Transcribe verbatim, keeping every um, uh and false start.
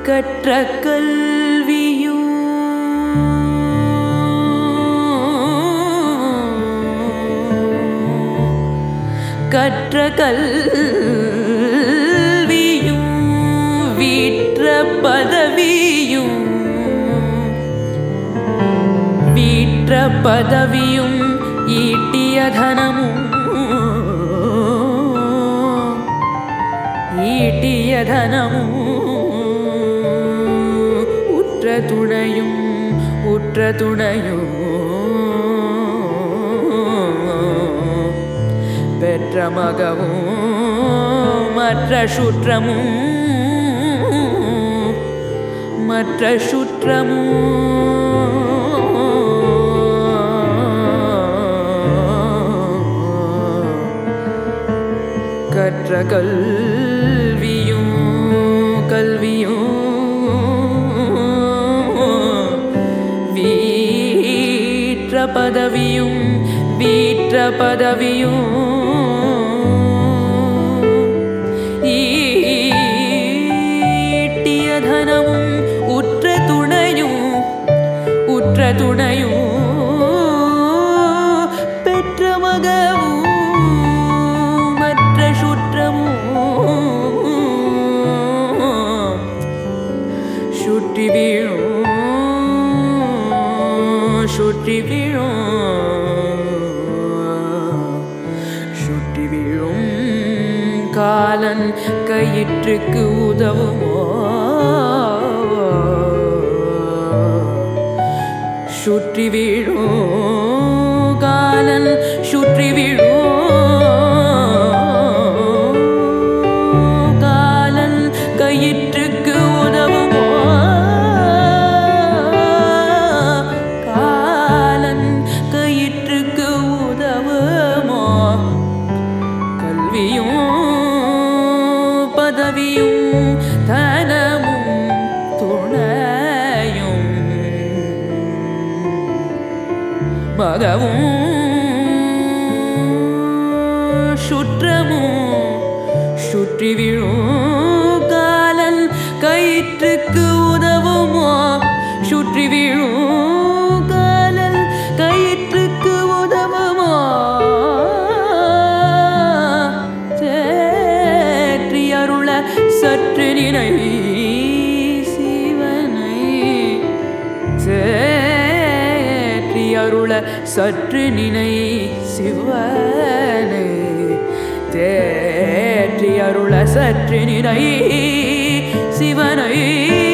கற்ற கல்வியும் கற்ற கல்வியும் வீற்ற பதவியும் வீற்ற பதவியும் ஈட்டிய தனமும் ஈட்டிய தனமும் உற்ற துணையும் உற்ற துணையும் பெற்ற மகவும் மற்ற சுற்றமும் மற்ற சுற்றமும் கற்ற கல்வியும் கல்வியும் வீற்ற பதவியும் வீற்ற பதவியும் ஈட்டிய தனமும் உற்ற துணையும் உற்ற துணையும் பெற்ற மகவும் மற்ற சுற்றமும் சுற்றி வீழும் சுற்றி வீழும் சுற்றி வீழும் காலன் கயிற்றுக்கு உதவுமோ சுற்றி வீழும் காலன் சுற்றி வீழும் காலன் கயிற்றுக்கு உதவுமோ காலன் கயிற்றுக்கு உதவுமோ கல்வியும் பதவியும் தனமும் துணையும் மகவும் சுற்றமும் சுற்றி விழும் காலன் கயிற்றுக்கு உதவுமோ சுற்றி விழும் காலன் கயிற்றுக்கு உதவுமோ தேற்றி அருள சற்று நினை சிவனை தேற்றி அருள சற்று நினை சிவனை தேற்றி அருள சற்று நினை சிவனை